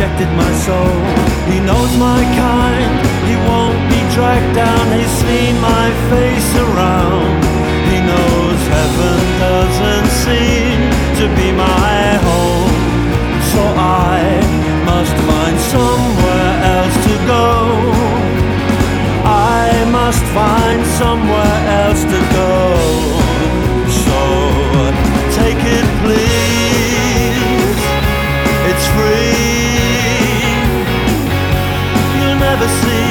rejected my soul. He knows my kind, he won't be dragged down. He's seen my face around. He knows heaven doesn't seem to be my home. So I must find somewhere else to go. I must find somewhere else to go. So take it please, it's free. You'll never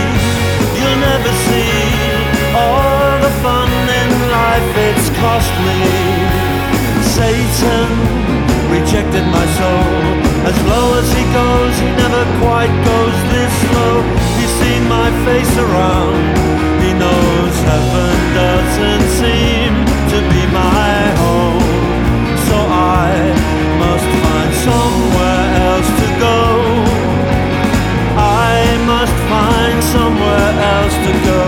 see all the fun in life it's cost me. Satan rejected my soul. As low as he goes, he never quite goes this low. He's seen my face around. He knows heaven doesn't seem to be my home. So I must find somewhere else to go. I must find somewhere else to go.